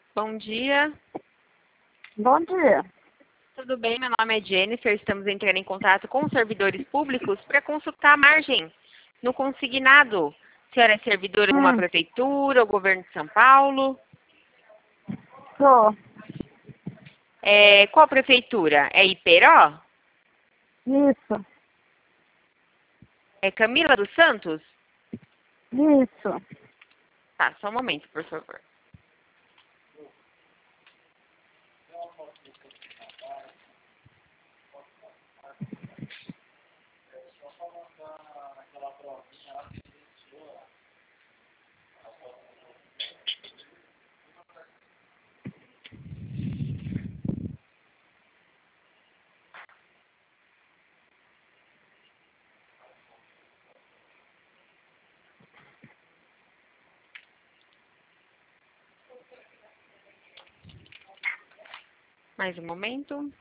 Bom dia, Bom dia. tudo bem? Meu nome é Jennifer. Estamos entrando em contato com os servidores públicos para consultar a margem no consignado. A senhora é servidora de alguma prefeitura ou governo de São Paulo? Sou. Qual prefeitura? É Iperó? Isso. É Camila dos Santos? Isso. Tá, só um momento, por favor. Mais um momento.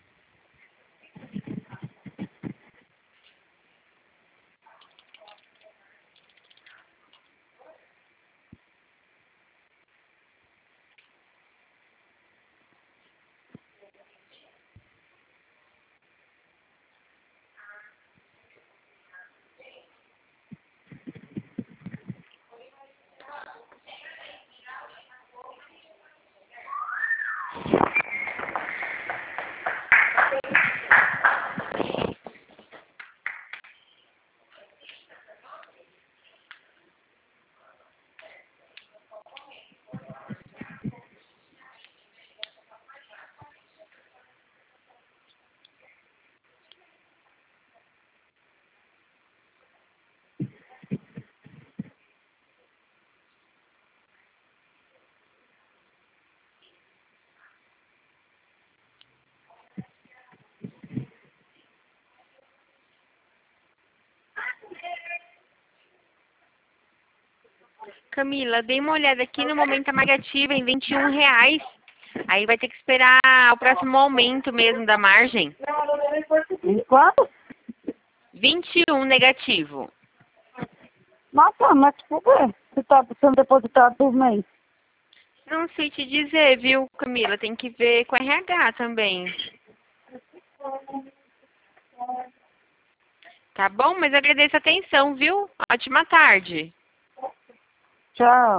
Camila, dei uma olhada aqui, no momento a margem ativa em R$ 21. Aí vai ter que esperar o próximo aumento mesmo da margem. E quanto? 21 negativo. Nossa, mas por quê? Você está sendo depositado por mês. Não sei te dizer, viu, Camila? Tem que ver com a RH também. Tá bom? Mas agradeço a atenção, viu? Ótima tarde. Tchau.